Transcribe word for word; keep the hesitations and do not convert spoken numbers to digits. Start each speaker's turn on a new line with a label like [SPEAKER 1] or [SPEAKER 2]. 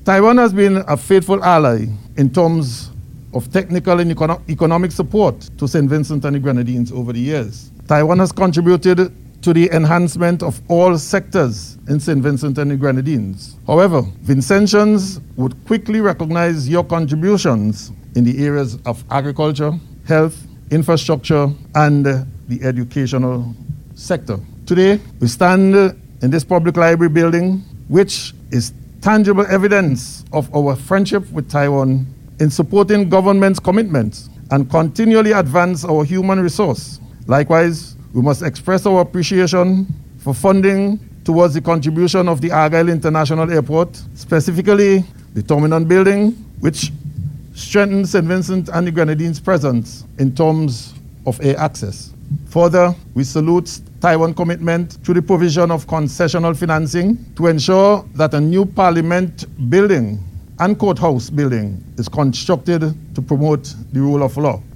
[SPEAKER 1] Taiwan has been a faithful ally in terms of technical and econo- economic support to Saint Vincent and the Grenadines over the years. Taiwan has contributed to the enhancement of all sectors in Saint Vincent and the Grenadines. However, Vincentians would quickly recognize your contributions in the areas of agriculture, health, infrastructure, and the educational sector. Today, we stand in this public library building, which is tangible evidence of our friendship with Taiwan in supporting government's commitments and continually advance our human resource. Likewise, we must express our appreciation for funding towards the contribution of the Argyle International Airport, specifically the Terminal Building, which strengthens Saint Vincent and the Grenadines' presence in terms of air access. Further, we salute Taiwan's commitment to the provision of concessional financing to ensure that a new parliament building and courthouse building is constructed to promote the rule of law.